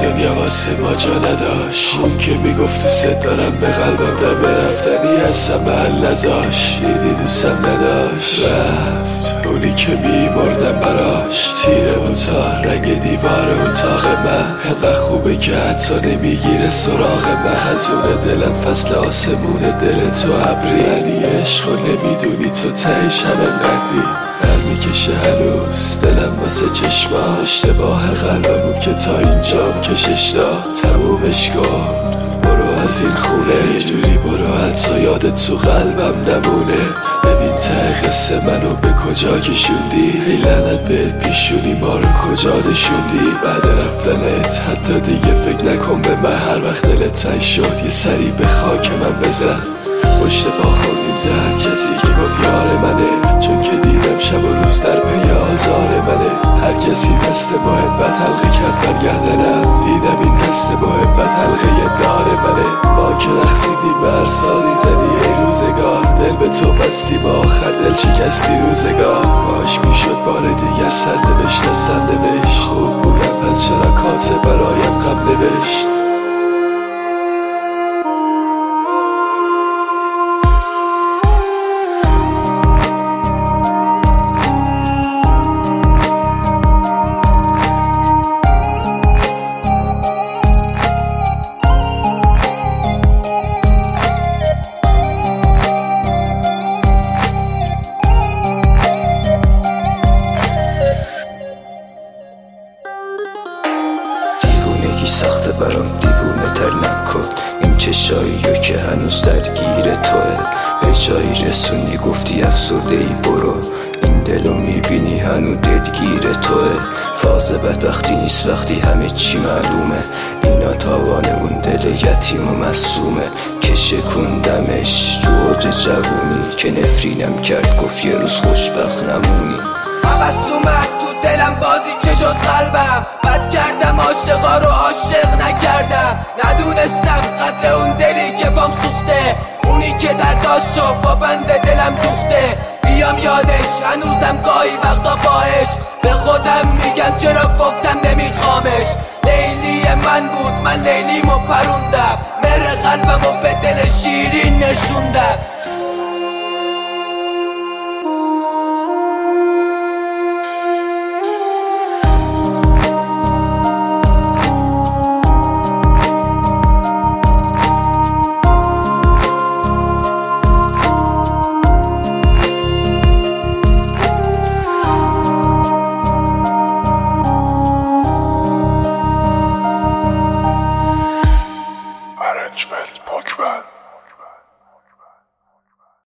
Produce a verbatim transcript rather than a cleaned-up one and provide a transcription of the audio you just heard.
دنیا واسه ما جا نداشت. اون که میگفت دوست دارم به قلبم دم رفتنی اصلا محل نذاش. دیدی دوستم نداشت رفت اونی که میمردم براش. تیره و تا رنگ دیوار اتاق من انقدر خوبه که حتی نمیگیره سراغ من. خزون دلم فصل آسمون دل تو ابری. علی عشق و نمیدونی تو تهش همین قدری. در میکشه هنوز دلم واسه چشما. اشتباه قلبم بود که تا اینجام کشش داد. تمومش کن برو از این خونه. یه جوری برو حتی یادت تو قلبم نمونه. ببین ته قصه منو به کجا کشوندی. ای لعنت بهت پیشونی ما رو کجا نشوندی. بعد رفتنت حتی دیگه فکر نکن به من. هر وقت دلت تنگ شد یه سری به خاک من بزن. پشت پا خوردیم زن کسی که گفت یار منه. چون که دیدم شب و روز در پی آزار منه. هر کسی دست محبت حلقه کرد برگردنم. دیدم این دست محبت حلقه دار منه. ما که رقصیدیم بر سازی زدی ای روزگار. دل به تو بستی با آخر دل شکستی روزگار. باش میشد بار دیگر سر نوشت دستم نوشت. خوب بودم پس چرا کاسه برایم غم نوشت. سخته برام دیوونه تر نکن. این چشاییو که هنوز درگیر توه. به جایی رسونی گفتی افسرده ای برو. این دلو میبینی هنو دلگیر توه. فاز بدبختی نیست وقتی همه چی معلومه. اینا تاوان اون دل یتیم و مصومه. که شکوندمش تو اوج جوونی. که نفرینم کرد گفت یه روز خوشبخت نمونی. عباس اومد تو دلم بازی چه شد قلبم. بد کردم عاشقا رو عاشق نکردم. ندونستم قدر اون دلی که بام سوخته. اونی که در داشت با بند دلم دوخته. بیام یادش هنوزم گاهی وقتا باش. به خودم میگم چرا گفتم نمیخوامش. لیلی من بود من لیلیمو پروندم. مهر قلبمو به دل شیرین نشوندم.